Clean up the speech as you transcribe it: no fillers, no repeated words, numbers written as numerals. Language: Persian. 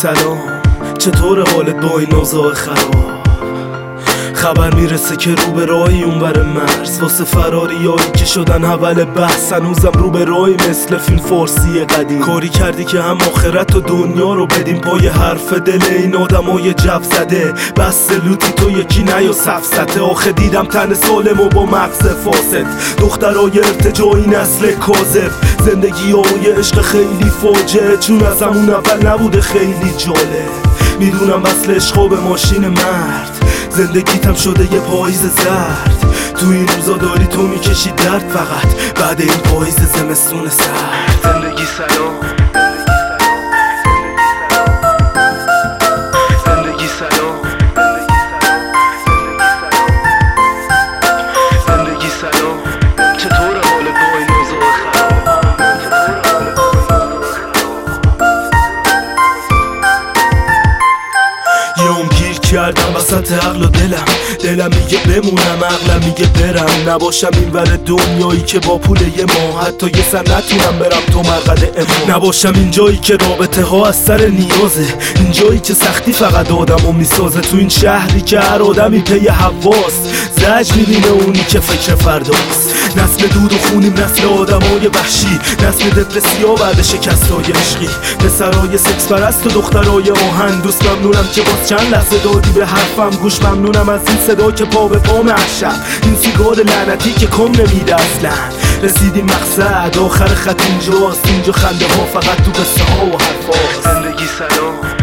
سلام، چطور حالت با این اوضاع خراب؟ خبر میرسه که رو به راهی اونور مرز واسه فراریایی که شدن اول بحث. هنوزم رو به راهی مثل فیلم فارسی قدیم. کاری کردی که هم آخرت و دنیا رو بدیم پای حرف دل این آدمای جو زده. بس لوتی تو یکی نیا سفسته. آخه دیدم تن سالم و با مغز فاسد، دخترای ارتجاعی نسل کاذب. زندگی های عشق خیلی فاجعه، چون از همون اول نبوده خیلی جالب. میدونم وصل عشقا به ماشین مرد، زندگیتم شده یه پاییز زرد. تو این روزا داری تو میکشی درد فقط بعد این پاییز زمستون سرد. زندگی سلام، زندگی سلام، زندگی سلام، چطور حالت با این اوضاع خراب؟ یه گیر کردم وسط عقل و دلم میگه بمونم، عقلم میگه برم. نباشم این ور دنیایی که با پول یه ماه حتی یه سر نتونم برم تو مرقد اما. نباشم این جایی که رابطه ها از سر نیازه، این جایی که سختی فقط آدمو میسازه. تو این شهری که هر آدمی پی حواست، زج میبینه اونی که فکر فرداست. نسل دود و خونیم، نسل آدمای وحشی، نسل دپرسیا بعد شکستای عشقی. پسرای سکس پرست و دخترای آهن. دوست ممنونم که باز چند لحظه دادی به حرفم گوش. ممنونم از این صدا که پا به پام عشق، این سیگار لعنتی که کم نمیده اصلا. رسیدیم مقصد، آخر خط اینجاست. اینجا خنده ها فقط تو قصه ها و حرفاست. زندگی سلام،